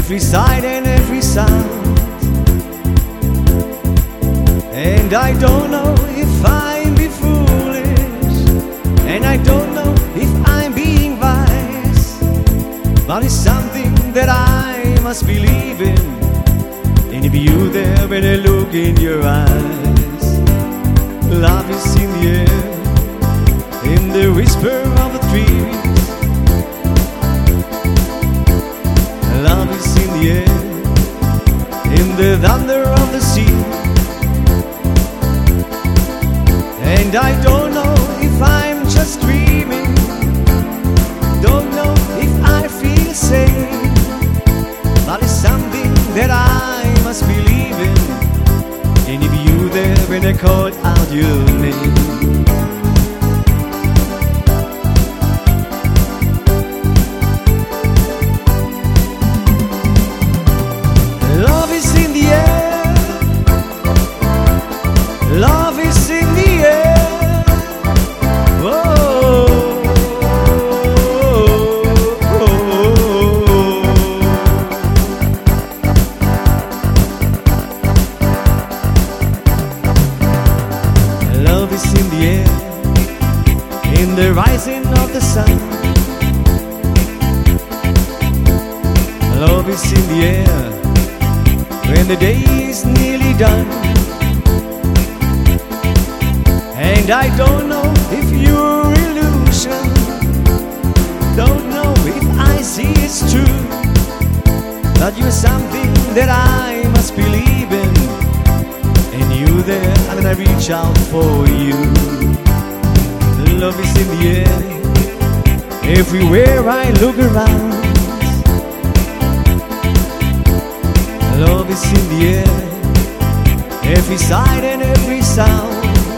every sight and every sound. And I don't know if I'm being foolish, and I don't know if I'm being wise, but it's something that I must believe in. And if you there when I look in your eyes, love is in the air, in the whisper of the trees. Love is in the air, in the thunder of the sea. And I don't know if I'm just dreaming, don't know if I feel sane, but it's something that I must believe in. And if you there when I called out your name, love is in the air, love is in the air. Love is in the air, in the rising of the sun. Love is in the air, when the day is nearly done. And I don't know if you're illusion, don't know if I see it's true, but you're something that I must believe in. And you there, I'm gonna reach out for you. Love is in the air, everywhere I look around. Love is in the air, every sight and every sound.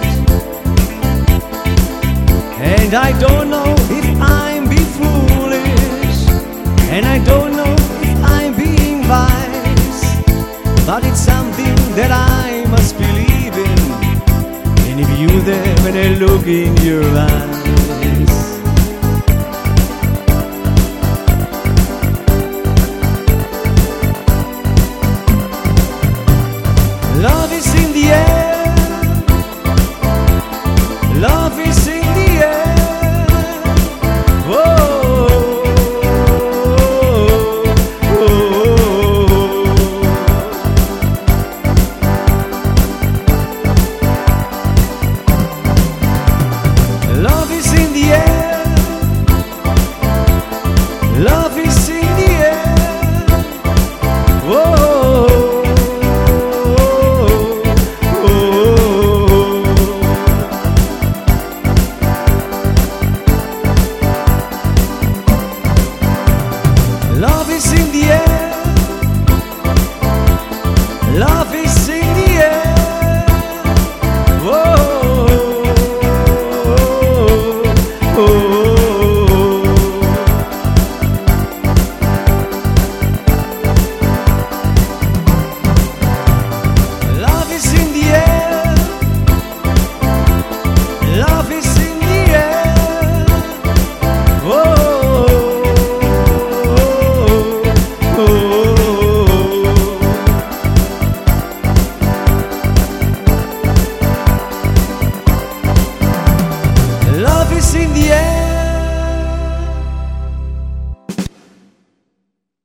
And I don't know if I'm being foolish, and I don't know if I'm being wise, but it's something that I must believe in. And if you there when I look in your eyes, love is in the air, love is in the air. Whoa, oh, oh. Love is in the air, love is in the air. Whoa. Love is in the air, love is in the air. Whoa, oh, oh. Love is in the air, love is in the air. Whoa. Love is in the air.